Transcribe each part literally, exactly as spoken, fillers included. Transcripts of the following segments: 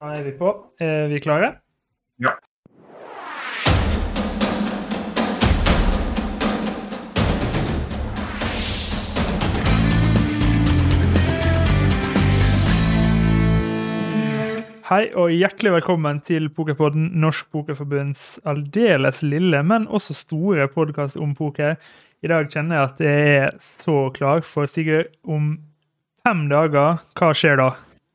Da er vi på. Er vi klare? Ja. Hei og hjertelig velkommen til Pokerpodden, Norsk Pokerforbunds aldeles lille, men også store podcast om poker. I dag kjenner jeg at jeg er så klar for Sigurd om fem dager. Hva skjer da?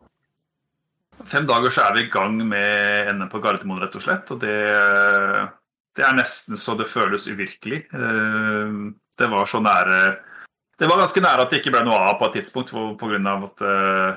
Fem dager så er vi i gang med N M på Gardermoen, rett og slett, og det, det er nesten så det føles uvirkelig. Det var så nære, det var ganske nære at det ikke ble noe av på et tidspunkt, på grunn av at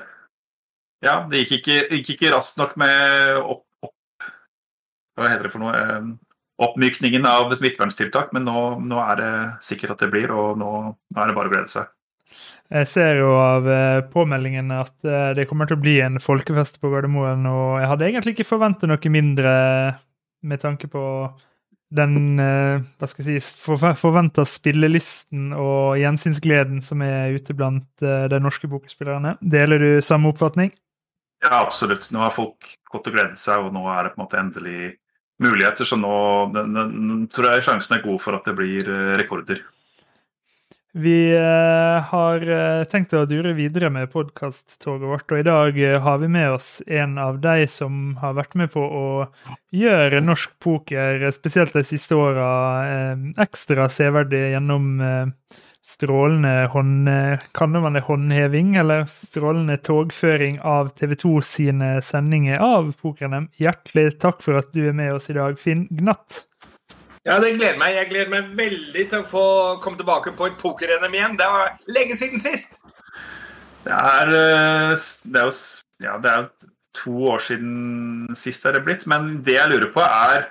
ja, det gikk ikke, gikk ikke raskt nok med opp, opp, hva heter det for noe, oppmykningen av smitteverntiltak, men nå, nå er det sikkert at det blir, og nå, nå er det bare å glede seg. Jeg ser jo av påmeldingen at det kommer til å bli en folkefest på Gardermoen, og jeg hadde egentlig ikke forventet noe mindre med tanke på den, hva skal jeg si, forventet spillelisten og gjensynsgleden som er ute blant de norske pokerspillerne. Deler du samme oppfatning? Ja, absolutt. Nå har folk gått og gledet seg, og nå er det på en måte endelig muligheter, så nå den, den, tror jeg sjansen er god for at det blir rekorder. Vi uh, har uh, tenkt å dure videre med podcast-toget vårt, og i dag uh, har vi med oss en av de som har vært med på å gjøre norsk poker, spesielt de siste årene, uh, ekstra severdig gjennom uh, strålende hånd, uh, kan man det håndheving, eller strålende togføring av T V to sine sendinger av Poker-N M. Hjertelig takk for at du er med oss i dag, Finn Gnatt. Ja, det gleder meg. Jeg gleder meg veldig til å få komme tilbake på et poker-N M igjen. Det var lenge siden sist. Det er, det er jo ja, det er to år siden sist er det blitt, men det jeg lurer på er,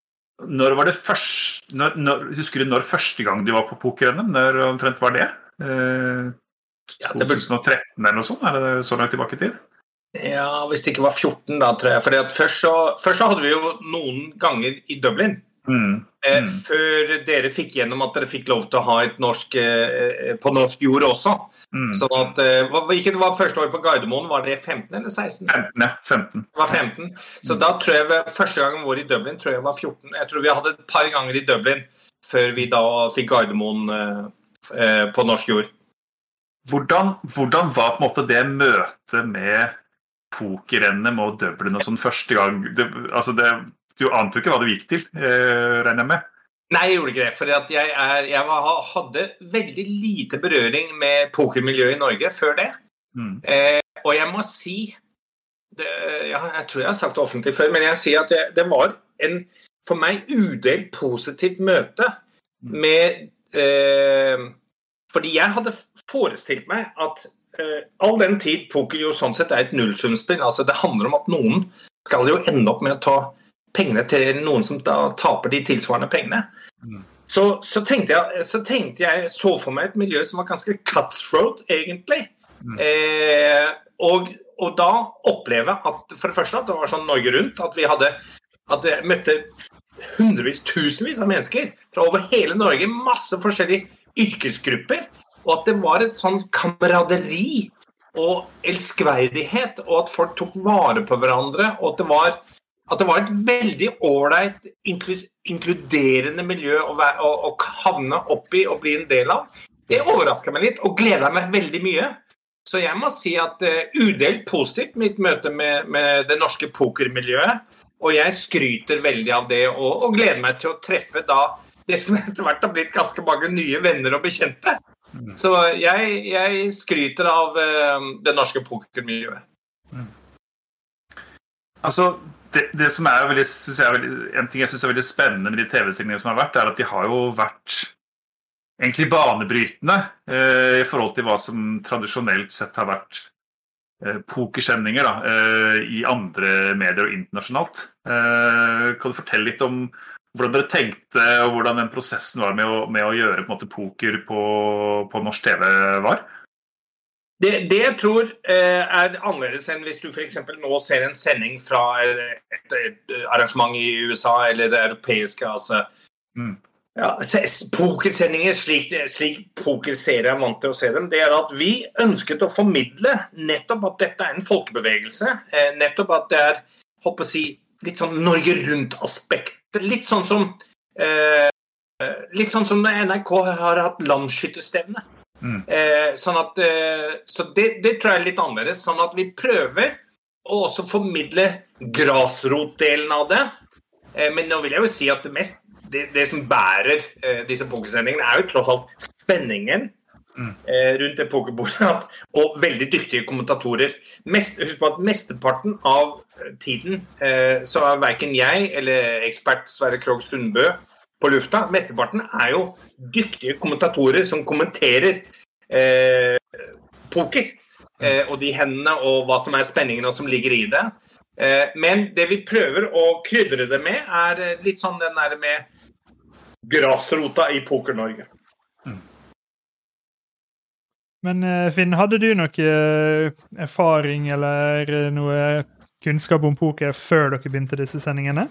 når var det først, når, når, husker du når første gang du var på poker-N M? Når omtrent var det? Eh, ja, det ble... tjue tretten eller noe sånt? Er det så langt tilbake til? Ja, hvis det ikke var fjorten da, tror jeg. Fordi at først, så, først så hadde vi jo noen ganger i Dublin. Mm. Mm. Før dere fikk gjennom at dere fikk lov til å ha et norsk eh, på norsk jord også. Mm. Sånn at, eh, hvilket var første år på Gardermoen? Var det femten eller seksten? femten, ja, femten. Det var femten. Så mm. da tror jeg, første gangen vår i Dublin, tror jeg var fjorten. Jeg tror vi hadde et par ganger i Dublin, før vi da fikk Gardermoen eh, på norsk jord. Hvordan, hvordan var på en måte det møtet med poker-N M og Dublin og sånn første gang? Det, altså det... Du ante ikke hva du gikk til, eh, regner jeg med? Nei, jeg gjorde ikke det, for jeg, er, jeg var, hadde veldig lite berøring med pokermiljøet i Norge før det. Mm. Eh, og jeg må si, det, ja, jeg tror jeg har sagt det offentlig før, men jeg sier at det, det var en, for meg, udelt positivt møte med, eh, fordi jeg hadde forestilt meg at eh, all den tid poker jo sånn sett er et nullsumspill, altså det handler om at noen skal jo ende opp med å ta pengene til noen som da taper de tilsvarende pengene. Mm. Så, så, tenkte jeg, så tenkte jeg så for meg et miljø som var ganske cutthroat, egentlig. Mm. Eh, og, og da oppleve at, for det første, at det var sånn Norge rundt, at vi hadde, at jeg møtte hundrevis, tusenvis av mennesker fra over hele Norge, masse forskjellige yrkesgrupper, og at det var et sånn kameraderi og elskverdighet, og at folk tok vare på hverandre, og at det var at det var et veldig ordentlig inkluderende miljø å, være, å, å havne opp i og bli en del av. Det overrasket meg litt og gleder meg veldig mye. Så jeg må si at uh, udelt positivt mitt møte med, med det norske pokermiljøet, og jeg skryter veldig av det og, og gleder meg til å treffe da det som etter hvert har blitt ganske mange nye venner og bekjente. Mm. Så jeg, jeg skryter av uh, det norske pokermiljøet. Mm. Altså, Det, det som er veldig, synes jeg er veldig, en ting jeg synes er veldig spennende med de T V-sendingene som har vært, er at de har jo vært egentlig banebrytende eh, i forhold til hva som tradisjonelt sett har vært eh, pokersendinger da, eh, i andre medier og internasjonalt. Eh, kan du fortelle litt om hvordan dere tenkte, og hvordan den prosessen var med å, med å gjøre på en måte, poker på, på norsk T V var? Det, det jeg tror eh, er annerledes enn hvis du for eksempel nå ser en sending fra et, et arrangement i U S A eller det europeiske, altså. Mm. Ja, pokersendinger, slik, slik pokerserie er vant til å se dem, det er at vi ønsket å formidle nettopp at dette er en folkebevegelse, nettopp at det er, håper å si, litt sånn Norge rundt-aspekter, litt sånn som eh, litt sånn som N R K har hatt landskyttestevne. Mm. Eh, sånn at, eh, så det, det tror jeg er litt annerledes, sånn at vi prøver å også formidle grasrotdelen av det, eh, men nå vil jeg jo si at det mest Det, det som bærer eh, disse pokersendingene er jo tross alt spenningen mm. eh, rundt det pokerbordet, og veldig dyktige kommentatorer. Mest, husk på at mesteparten av tiden eh, så er hverken jeg eller ekspert Sverre Krogh Sundbø på lufta. Mesteparten er jo dyktige kommentatorer som kommenterer eh, poker, eh, og de hendene og hva som er spenningen og som ligger i det. Eh, men det vi prøver å krydre det med er litt sånn den der med grasrota i Poker-Norge. Mm. Men Finn, hadde du noe erfaring eller noe kunnskap om poker før dere begynte disse sendingene?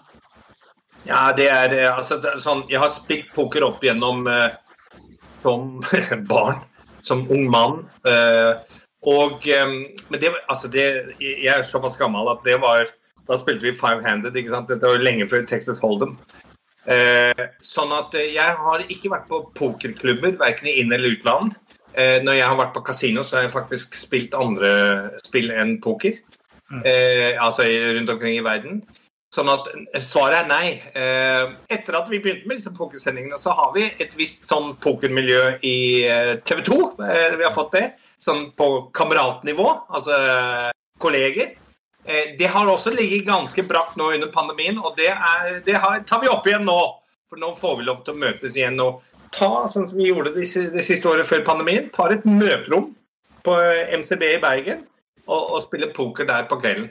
Ja, det er altså sånn, jeg har spilt poker opp gjennom eh, som barn, som ung mann, eh, og eh, men det, altså det, jeg er såpass gammel at det var, da spilte vi five-handed, ikke sant? Dette var lenge før Texas Hold'em. Eh, sånn at jeg har ikke vært på pokerklubber, hverken i inn- eller utland. Eh, når jeg har vært på kasino, så har jeg faktisk spilt andre spill enn poker. Eh, altså rundt omkring i verden. Sånn at svaret er nei. Eh, etter at vi begynte med disse pokersendingene, så har vi et visst sånn pokermiljø i T V to. Eh, vi har fått det. Sånn på kameratnivå, altså kolleger. Det har også ligget ganske brakt nå under pandemien, og det, er, det har, tar vi opp igjen nå. For nå får vi lov til å møtes igjen og ta, sånn som vi gjorde det, det siste året før pandemien, tar et møterom på M C B i Bergen og, og spiller poker der på kvelden.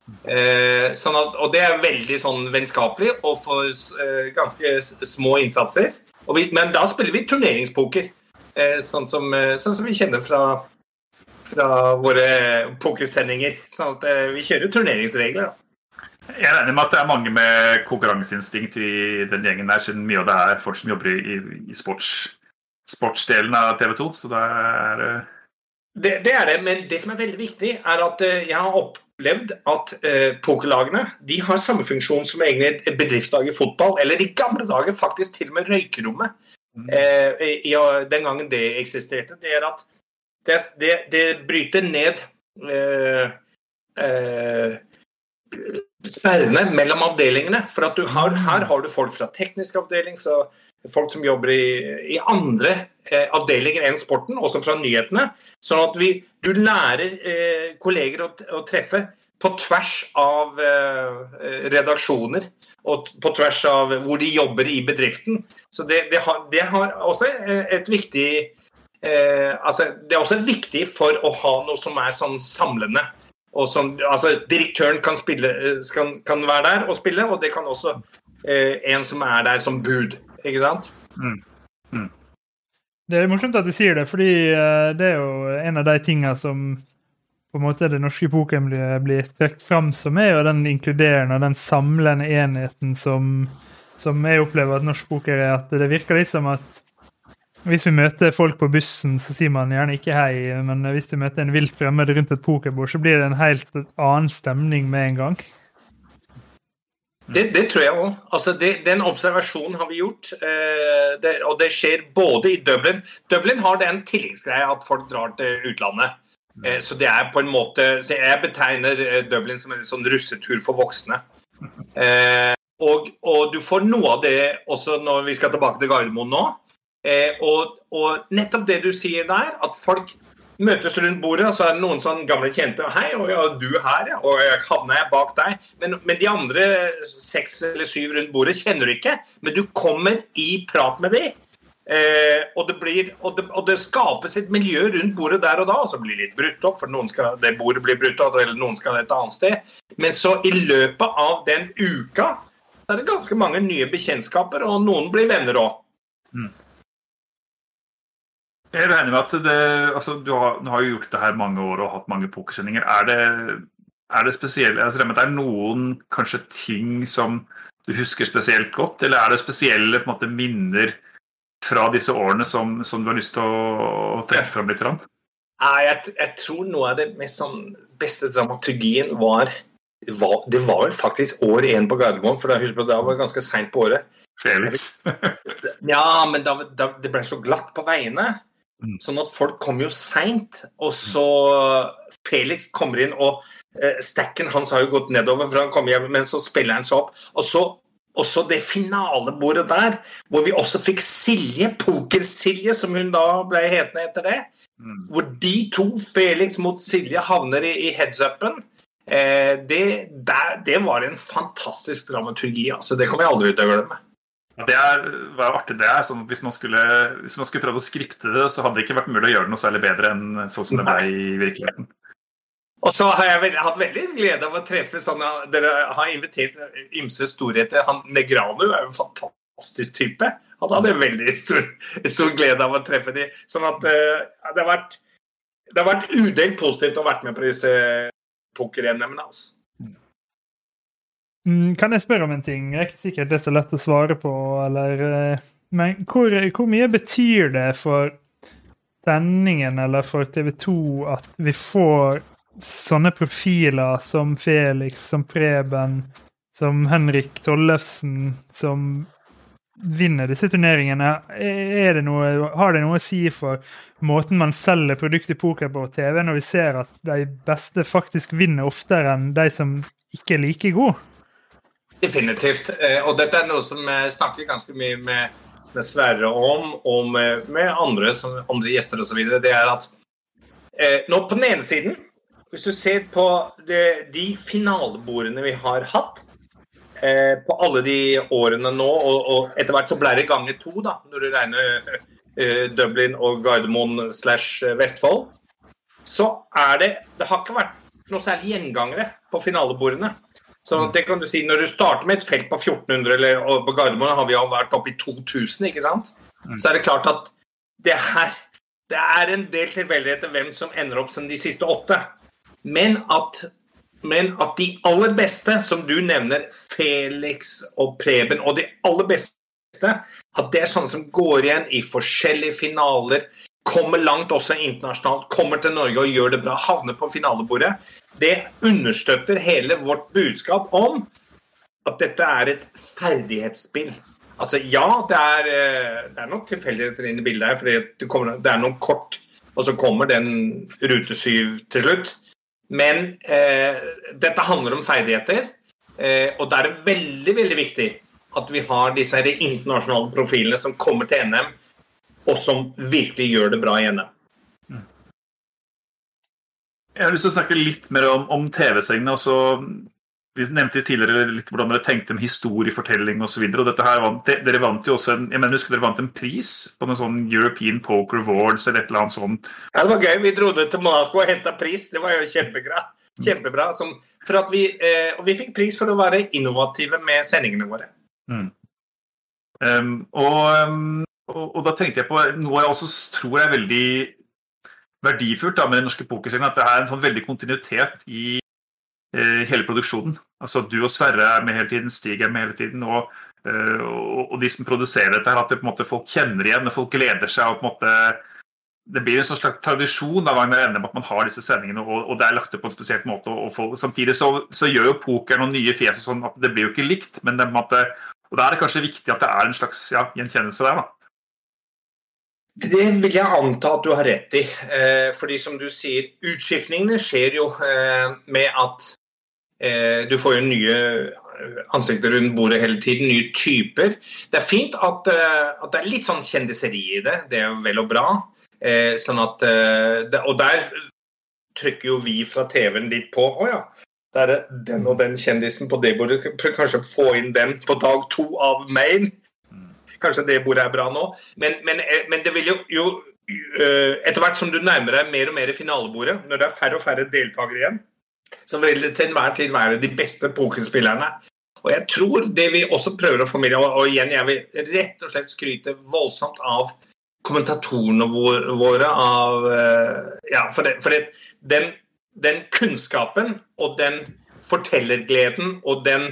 Eh, sånn at, og det er veldig sånn vennskapelig og for eh, ganske små innsatser. Og vi, men da spiller vi turneringspoker, eh, sånn, som, sånn som vi kjenner fra fra våre pokersendinger, sånn at uh, vi kjører turneringsregler. Da. Jeg regner med at det er mange med konkurranseinstinkt i den gjengen der, siden mye av det er folk som jobber i, i sports, sportsdelen av T V to, så det er... Uh... Det, det er det, men det som er veldig viktig er at uh, jeg har opplevd at uh, pokerlagene, de har samme funksjon som egentlig et bedriftslag i fotball, eller i gamle dager faktisk til og med røykerommet. Mm. Uh, i, den gangen det eksisterte, det er at Det, det, det bryter ned eh, eh, sperrene mellom avdelingene, for at du har, her har du folk fra teknisk avdeling, fra folk som jobber i, i andre eh, avdelinger enn sporten, også fra nyhetene, sånn at vi, du lærer eh, kolleger å, å treffe på tvers av eh, redaksjoner, og på tvers av hvor de jobber i bedriften. Så det, det, har, det har også et viktig Eh, altså, det er også viktig for å ha noe som er sånn samlende og som, altså, direktøren kan, spille, kan, kan være der og spille, og det kan også eh, en som er der som bud, ikke sant? Mm. Mm. Det er morsomt at du sier det, fordi uh, det er jo en av de tingene som på en måte det norske pokermiljøet blir trekt frem som er, og den inkluderende og den samlende enheten som, som jeg opplever at norsk poker er, at det virker litt som at hvis vi møter folk på bussen, så sier man gjerne ikke hei, men hvis du møter en vilt fremmed rundt et pokerbord, så blir det en helt annen stemning med en gang. Det, det tror jeg også. Altså, det, den observasjonen har vi gjort, eh, det, og det skjer både i Dublin. Dublin har den tilleggsgreie at folk drar til utlandet. Eh, så det er på en måte, så jeg betegner Dublin som en sånn russetur for voksne. Eh, og, og du får noe av det også når vi skal tilbake til Gardermoen nå. Eh, og, og nettopp det du sier der, at folk møtes rundt bordet, og så er det noen sånn gamle kjente, hei, og ja, du er her, ja, og jeg havner jeg bak deg, men, men de andre seks eller syv rundt bordet kjenner du ikke, men du kommer i prat med dem, eh, og, det blir, og, det, og det skapes et miljø rundt bordet der og da, og så blir det litt brutt opp, for noen skal, det bordet blir brutt opp, eller noen skal et annet sted, men så i løpet av den uka, så er det ganske mange nye bekjentskaper, og noen blir venner også. Mm. Jeg regner med at det, altså, du har, du har jo gjort det her mange år og hatt mange pokersendinger. Er det, er det spesielle, altså, det er noen kanskje ting som du husker spesielt godt, eller er det spesielle på en måte, minner fra disse årene som, som du har lyst til å, å trekke frem litt? Ja, jeg, jeg tror noe av det mest sånn, beste dramaturgien var, var det var vel faktisk år én på Gardermoen, for da husker jeg det var ganske sent på året. Felix. Ja, men da, da, det ble så glatt på veiene, mm. sånn at folk kom jo sent, og så Felix kommer inn, og eh, stacken hans har jo gått nedover, for han kommer hjem, men så spiller han seg opp, og så, og så det finalebordet der, hvor vi også fikk Silje, Poker-Silje, som hun da ble hetende etter det, mm. hvor de to, Felix mot Silje, havner i, i heads-upen. Eh, det, det, det var en fantastisk dramaturgi, altså det kommer jeg aldri ut til å glemme. Det er, var artig det er, sånn at hvis man, skulle, hvis man skulle prøve å skripte det, så hadde det ikke vært mulig å gjøre det noe særlig bedre enn sånn som det ble i virkeligheten. Og så har jeg veldig, hatt veldig glede av å treffe sånne, dere har invitert ymse storheter, han Negrano er jo en fantastisk type, han hadde veldig stor, stor glede av å treffe de, sånn at uh, det har vært, det har vært udelt positivt å ha vært med på disse poker-N M-ene, altså. Kan jeg spørre om en ting? Jeg er ikke sikkert det er så lett å svare på, eller, men hvor, hvor mye betyr det for sendingen eller for T V to at vi får sånne profiler som Felix, som Preben, som Henrik Tollefsen, som vinner disse turneringene? Er det noe, har det noe å si for måten man selger produkter poker på T V, når vi ser at de beste faktisk vinner oftere enn de som ikke er like gode? Definitivt, og dette er noe som jeg snakker ganske mye med, med Sverre om, og med, med andre, som, andre gjester og så videre, det er at eh, nå på den ene siden, hvis du ser på det, de finalebordene vi har hatt, eh, på alle de årene nå, og, og etter hvert så ble det ganger to da, når du regner eh, Dublin og Gardermoen slash Vestfold, så er det, det har ikke vært noe særlig gjengangere på finalebordene. Så det kan du si, når du starter med et felt på fjorten hundre, eller og på Gardermoen har vi jo vært oppe i to tusen, ikke sant? Så er det klart at det er, det er en del tilfeldigheter hvem som ender opp som de siste åtte. Men at, men at de aller beste, som du nevner, Felix og Preben, og de aller beste, at det er sånne som går igjen i forskjellige finaler, kommer langt også internasjonalt, kommer til Norge og gjør det bra, havner på finalebordet. Det understøtter hele vårt budskap om at dette er et ferdighetsspill. Altså ja, det er, det er noen tilfeldigheter inn i bildet her, fordi det, kommer, det er noen kort, og så kommer den rute syv til slutt. Men eh, dette handler om ferdigheter, eh, og det er veldig, veldig viktig at vi har disse her internasjonale profilene som kommer til N M, og som virkelig gjør det bra i N M. Jeg har lyst til å snakke litt mer om, om T V-sengene. Altså, vi nevnte tidligere litt hvordan dere tenkte om historiefortelling og så videre, og dette her vant, dere vant jo også en, jeg mener, husker dere vant en pris på noen sånn European Poker Awards eller et eller annet sånt. Ja, det var gøy. Vi dro det til Monaco og hentet pris. Det var jo kjempebra. Kjempebra. Som, for at vi, eh, og vi fikk pris for å være innovative med sendingene våre. Mm. Um, og... Um, Og, og da tenkte jeg på noe jeg også tror er veldig verdifullt da, med den norske pokerscenen, at det er en sånn veldig kontinuitet i eh, hele produksjonen. Altså du og Sverre er med hele tiden, Stig er med hele tiden, og, eh, og, og de som produserer dette her, at det, på en måte, folk kjenner igjen, og folk gleder seg, og på en måte, det blir en sånn slags tradisjon da, hver gang at man har disse sendingene, og, og det er lagt opp på en spesielt måte, og folk, samtidig så, så gjør jo poker noen nye fjes, sånn at det blir jo ikke likt, men det, på en måte, og da er det kanskje viktig at det er en slags ja, gjenkjennelse der da. Det vil jeg anta at du har rett i, eh, fordi som du sier, utskiftningene skjer jo eh, med at eh, du får jo nye ansikter rundt bordet hele tiden, nye typer. Det er fint at, eh, at det er litt sånn kjendiseri i det, det er jo vel og bra. Eh, sånn at, eh, det, og der trykker jo vi fra T V-en litt på, å ja, der er det den og den kjendisen på det bordet, kanskje få inn den på dag to av main. Kanskje det bordet er bra nå, men, men, men det vil jo, jo etter hvert som du nærmer deg mer og mer i finalebordet, når det er færre og færre deltakere igjen, så vil det til enhver tid være de beste pokerspillerne. Og jeg tror det vi også prøver å formidle, og, og igjen, jeg vil rett og slett skryte voldsomt av kommentatorene våre, av, ja, for, det, for det, den, den kunnskapen og den fortellergleden og den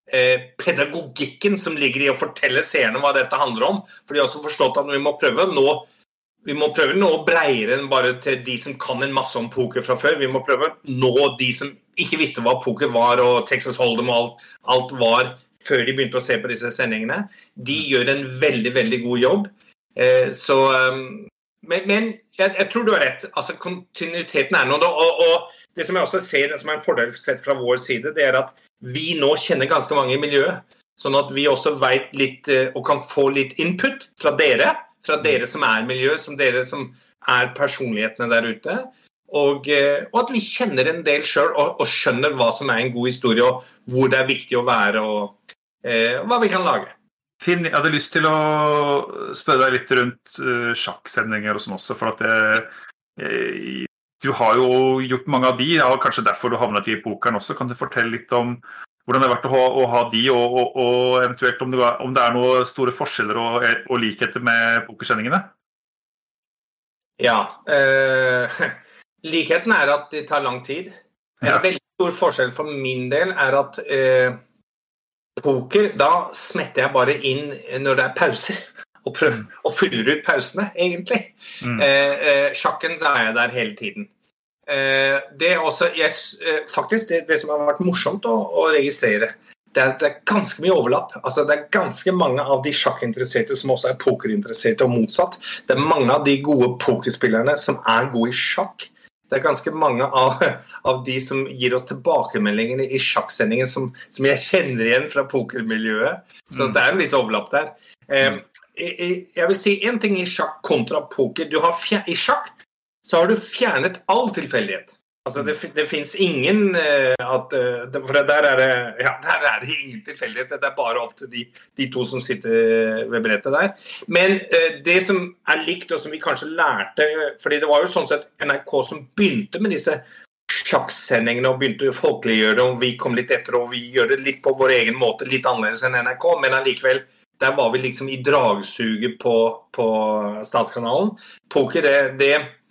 eh, pedagogikken som ligger i å fortelle seerne hva dette handler om. For de har også forstått at vi må prøve nå, vi må prøve nå bredere enn bare til de som kan en masse om poker fra før. Vi må prøve nå de som ikke visste hva poker var, og Texas Hold'em og alt, alt var før de begynte å se på disse sendingene. De gjør en veldig, veldig god jobb. Eh, så, um, men, men jeg, jeg tror du har rett. Altså, kontinuiteten er noe. Og, og det som jeg også ser, det som er en fordel sett fra vår side, det er at vi nå kjenner ganske mange i miljøet. Sånn at vi også vet litt, og kan få litt input fra dere, fra dere som er miljø, som dere som er personlighetene der ute. Og, og at vi kjenner en del selv, og, og skjønner hva som er en god historie, og hvor det er viktig å være, og eh, hva vi kan lage. Finn, jeg hadde lyst til å spørre deg litt rundt uh, sjakksendinger og sånn også, for at det, eh, du har jo gjort mange av de, og kanskje derfor du havnet i pokeren også. Kan du fortelle litt om hvordan det har vært å ha, å ha de, og, og, og eventuelt om det, om det er noen store forskjeller og, og likheter med pokersendingene? Ja, eh, likheten er at det tar lang tid. En ja. veldig stor forskjell for min del er at eh, poker, da smetter jeg bare inn når det er pauser, og prøver å fylle ut pausene, egentlig. Mm. Eh, eh, sjakken så er jeg der hele tiden. Eh, det er også, jeg, eh, faktisk det, det som har vært morsomt å, å registrere, det er at det er ganske mye overlapp. Altså, det er ganske mange av de sjakkinteresserte som også er pokerinteresserte og motsatt. Det er mange av de gode pokerspillerne som er gode i sjakk. Det er ganske mange av, av de som gir oss tilbakemeldingene i sjakksendingen som, som jeg kjenner igjen fra pokermiljøet. Så mm. det er en viss overlapp der. Eh, jeg, jeg vil si en ting i sjakk kontra poker. Du har fjer- I sjakk så har du fjernet all tilfeldighet. Altså det, det finnes ingen uh, at, uh, for der er det, ja, der er det ingen tilfeldighet. Det er bare opp til de, de to som sitter ved brettet der. Men uh, det som er likt, og som vi kanskje lærte, fordi det var jo sånn sett N R K som begynte med disse sjakksendingene og begynte å folkeliggjøre, og vi kom litt etter, og vi gjør det litt på vår egen måte, litt annerledes enn N R K, men allikevel, der var vi liksom i dragsuget på, på Statskanalen. Poker, det, det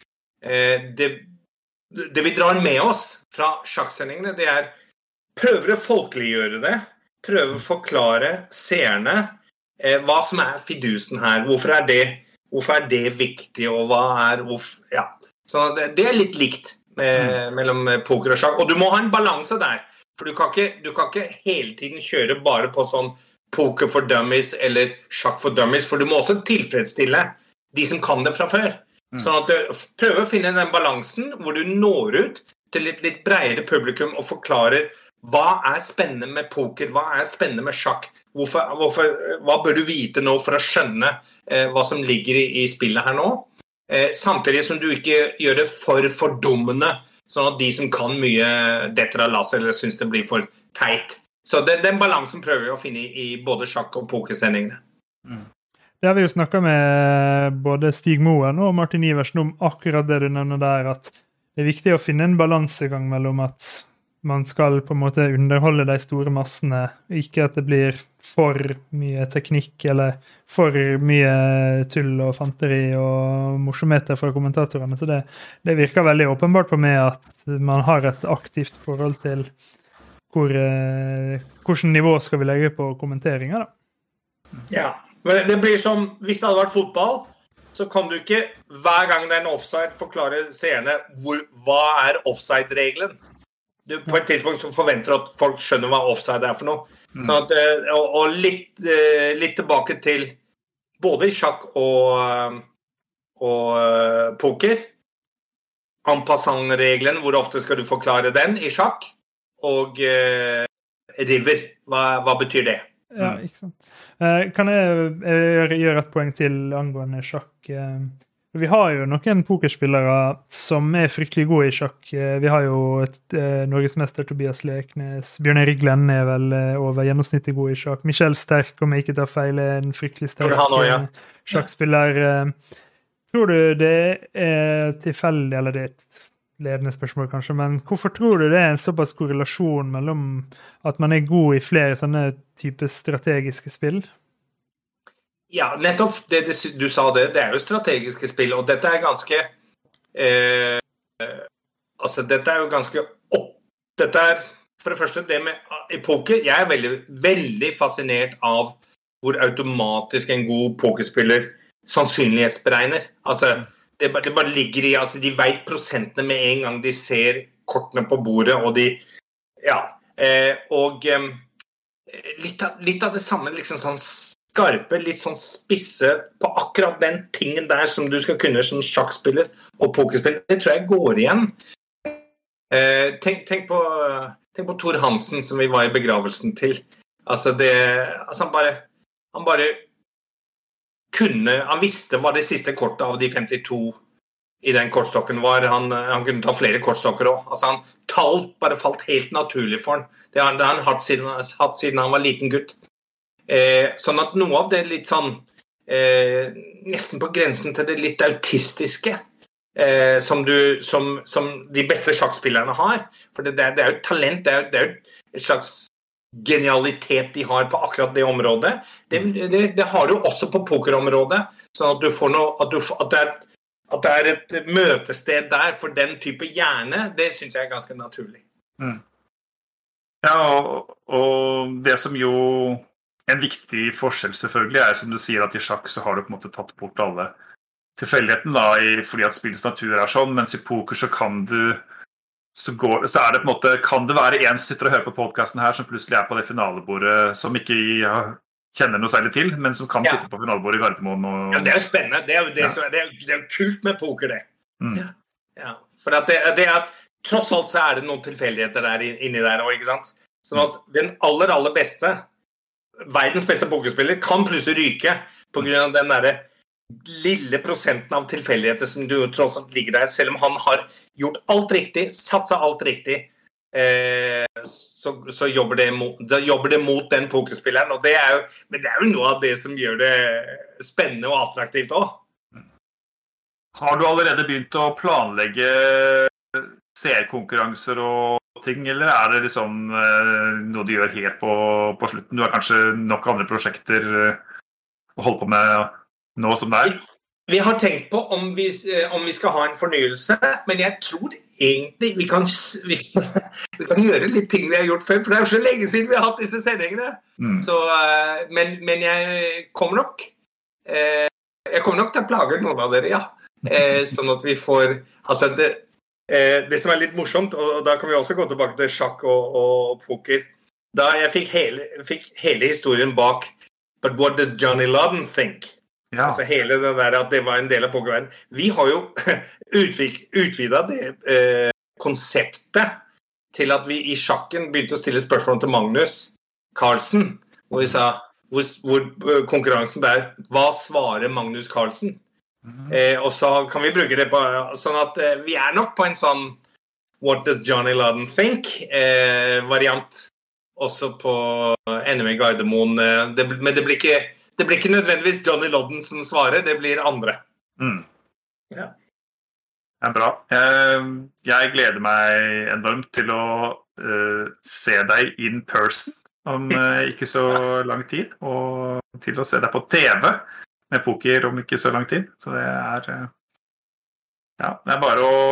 Det, det vi drar med oss fra sjakksendingene, det er prøver å folkeliggjøre det, prøver å forklare seerne eh, hva som er fidusen her, hvorfor er det, hvorfor er det viktig, og hva er, hvorfor, ja. Så det, det er litt likt med, mellom poker og sjakk, og du må ha en balanse der, for du kan ikke, du kan ikke hele tiden kjøre bare på sånn poker for dummies eller sjakk for dummies, for du må også tilfredsstille de som kan det fra før. Sånn at du prøver å finne den balansen hvor du når ut til et litt bredere publikum og forklarer hva er spennende med poker, hva er spennende med sjakk, hvorfor, hvorfor, hva bør du vite nå for å skjønne eh, hva som ligger i, i spillet her nå, eh, samtidig som du ikke gjør det for fordummende, sånn at de som kan mye detter av lasset eller synes det blir for teit. Så det, den balansen prøver vi å finne i, i både sjakk- og pokersendingene. Mm. Det har vi jo snakket med både Stig Moen og Martin Iversen om akkurat det du nevner der, at det er viktig å finne en balansegang mellom at man skal på en måte underholde de store massene, ikke at det blir for mye teknikk eller for mye tull og fanteri og morsomheter fra kommentatorene. Så det, det virker veldig åpenbart på meg at man har et aktivt forhold til hvor, eh, hvordan nivå skal vi legge på kommenteringer da. Ja. Det blir som, hvis det hadde vært fotball, så kan du ikke hver gang det er en offside forklare seerne hvor, hva er offside-regelen. Du, på et tidspunkt så forventer du at folk skjønner hva offside er for noe. Mm. Så at, og, og litt, litt tilbake til både i sjakk og, og poker. En passant-regelen, hvor ofte skal du forklare den i sjakk? Og uh, river, hva, hva betyr det? Ja, ikke sant. Kan jeg gjøre et poeng til angående sjakk? Vi har jo noen pokerspillere som er fryktelig gode i sjakk. Vi har jo et, Norgesmester Tobias Leknes, Bjørn Erik Glenn er vel over gjennomsnittet god i sjakk. Michel Sterk, om jeg ikke tar feil, er en fryktelig sterk også, ja. Sjakkspiller. Tror du det er tilfeldig, eller det er et ledende spørsmål kanskje, men hvorfor tror du det er en såpass korrelasjon mellom at man er god i flere sånne typer strategiske spill? Ja, nettopp det, det du sa det, det er jo strategiske spill, og dette er ganske eh, altså dette er jo ganske opp, dette er for det første, det med i poker, jeg er veldig, veldig fascinert av hvor automatisk en god pokerspiller sannsynlighetsberegner. Altså, det bare, det bare ligger i, altså de vet prosentene med en gang de ser kortene på bordet, og de, ja, eh, og eh, litt, av, litt av det samme, liksom sånn skarpe, litt sånn spisse på akkurat den tingen der som du skal kunne som sjakkspiller og pokerspiller, det tror jeg går igjen. Eh, tenk, tenk på tenk på Tor Hansen som vi var i begravelsen til. Altså det altså han bare han bare kunne han visste hva det siste kortet av de femtito i den kortstokken var. Han, han kunne ta flere kortstokker også. Altså han tall bare falt helt naturlig for han. Det har, det har han hatt siden, hatt siden han var liten gutt. Eh, sånn at noe av det litt sånn eh, nesten på grensen til det litt autistiske Eh, som, du, som, som de beste sjakkspillerne har. For det, det, er, det er jo et talent, det er, det er jo et slags genialitet de har på akkurat det området. Det, det, det har du også på pokerområdet, sånn at du får noe, at, du, at, det er et, at det er et møtested der for den type hjerne, det synes jeg er ganske naturlig. Mm. Ja, og, og det som jo en viktig forskjell selvfølgelig er, som du sier, at i sjakk så har du på en måte tatt bort alle tilfeldigheten da, i, fordi at spillets natur er sånn, mens i poker så kan du så, går, så er det på en måte, kan det være en som sitter og hører på podcasten her som plutselig er på det finalebordet som ikke ja, kjenner noe særlig til, men som kan ja. sitte på finalebordet i Gardermoen og... Ja, det er jo spennende, det er jo, det, ja. som, det er, det er jo kult med poker det. Mm. Ja. Ja. For at det, det er at tross alt så er det noen tilfeldigheter der inni der også, ikke sant? Sånn at den aller, aller beste, verdens beste pokerspiller kan plutselig ryke på grunn av den der lille prosenten av tilfeldigheter som du tross alt ligger der, selv om han har gjort alt riktig, satset alt riktig, eh, så, så jobber, det mot, jobber det mot den pokerspilleren, og det er jo, men det er jo noe av det som gjør det spennende og attraktivt også. Har du allerede begynt å planlegge seerkonkurranser og ting, eller er det liksom eh, noe du gjør helt på, på slutten? Du har kanskje nok andre prosjekter å holde på med nå som det er? Vi har tenkt på om vi, om vi skal ha en fornyelse, men jeg tror egentlig vi kan, vi, vi kan gjøre litt ting vi har gjort før, for det er jo så lenge siden vi har hatt disse sendingene. Mm. Så, men, men jeg kommer nok jeg kommer nok til å plage noen av dere, ja. Sånn at vi får altså det, det som er litt morsomt, og da kan vi også gå tilbake til sjakk og, og poker, da jeg fikk hele, fikk hele historien bak But what does Johnny Lodden think? Ja. Altså hele det der at det var en del av pokerverden. Vi har jo utvidet det eh, konseptet til at vi i sjakken begynte å stille spørsmål til Magnus Carlsen, hvor vi sa, hvor, hvor konkurransen ble, hva svarer Magnus Carlsen? Mm-hmm. eh, og så kan vi bruke det på, sånn at eh, vi er nok på en sånn What does Johnny Lodden think? Eh, variant også på N M E Gardermoen, eh, det, men det blir ikke Det blir ikke nødvendigvis Johnny Lodden som svarer, det blir andre. Mm. Ja. Det er bra. Jeg, jeg gleder meg enormt til å uh, se deg in person om uh, ikke så lang tid, og til å se deg på T V med poker om ikke så lang tid. Så det er, uh, ja, det er bare å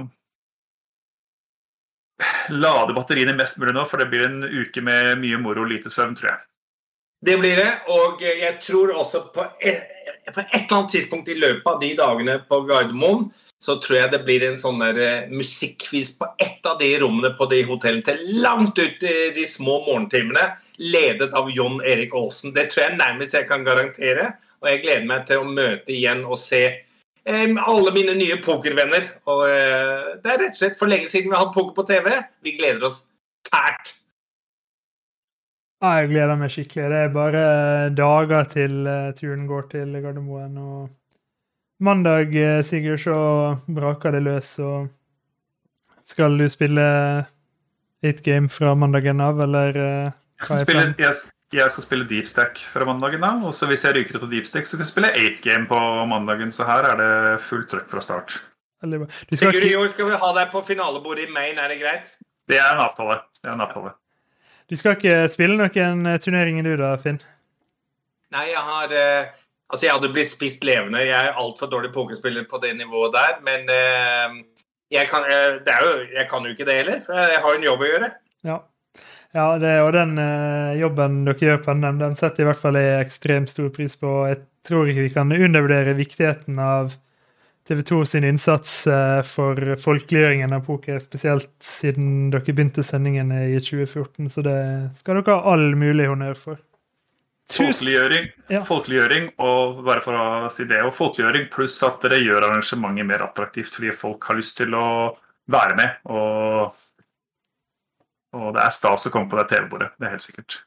lade batteriene mest mulig nå, for det blir en uke med mye moro og lite søvn, tror jeg. Det blir det, og jeg tror også på et, på et eller annet tidspunkt i løpet av de dagene på Gardermoen, så tror jeg det blir en sånn der musikkvis på et av de rommene på de hotellene til langt ut i de små morgentimene, ledet av Jon Erik Aasen. Det tror jeg nærmest jeg kan garantere, og jeg gleder meg til å møte igjen og se eh, alle mine nye pokervenner. Og eh, det er rett og slett for lenge siden vi har hatt poker på T V. Vi gleder oss fælt. Ja, jeg gleder meg skikkelig. Det er bare dager til uh, turen går til Gardermoen. Og mandag, uh, Sigurd, så braker det løs. Og skal du spille eight game fra mandagen av, eller uh, jeg, skal spille, jeg, jeg skal spille Deep Stack fra mandagen av, og så hvis jeg ryker ut av Deep Stack, så skal jeg spille eight game på mandagen, så her er det fullt trøkk fra start. Sigurd, i år skal vi ha deg på finalebordet i Maine, er det greit? Det er en avtale. Det er en avtale. Du skal ikke spille noen turnering i du da, Finn? Nei, jeg har... Eh, altså, jeg hadde blitt spist levende. Jeg er alt for dårlig pokerspiller på det nivået der, men eh, jeg, kan, eh, det er jo, jeg kan jo ikke det heller, for jeg har en jobb å gjøre. Ja, Ja, det, og den uh, jobben dere gjør på den, den setter i hvert fall jeg ekstremt stor pris på. Jeg tror ikke vi kan undervurdere viktigheten av T V to sin innsats uh, for folkeliggjøringen av poker, spesielt siden dere begynte sendingene i tjue fjorten, så det skal dere ha all mulig honnør for. Folkeliggjøring, ja. folkeliggjøring, og bare for å si det, og folkeliggjøring pluss at dere gjør arrangementet mer attraktivt fordi folk har lyst til å være med, og Og det er stas å komme på det T V-bordet, det er helt sikkert.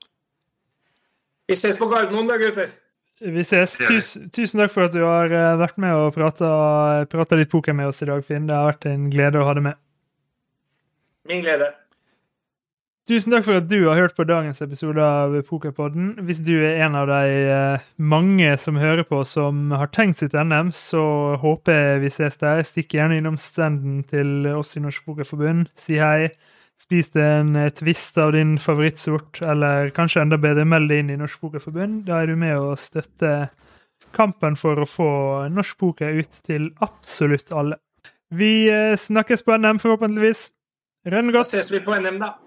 Vi ses på Gardermoen da, gutter. Vi ses. Tusen, tusen takk for at du har vært med og pratet, pratet litt poker med oss i dag, Finn. Det har vært en glede å ha deg med. Min glede. Tusen takk for at du har hørt på dagens episode av Pokerpodden. Hvis du er en av de mange som hører på som har tenkt sitt N M, så håper jeg vi ses der. Stikk gjerne innom standen til oss i Norsk Pokerforbund. Si hei. Spis deg en twist av din favorittsort, eller kanskje enda bedre meld deg inn i Norsk Pokerforbund. Da er du med å støtte kampen for å få norsk poker ut til absolutt alle. Vi snakkes på N M forhåpentligvis. Rønn godt. Da ses vi på N M da.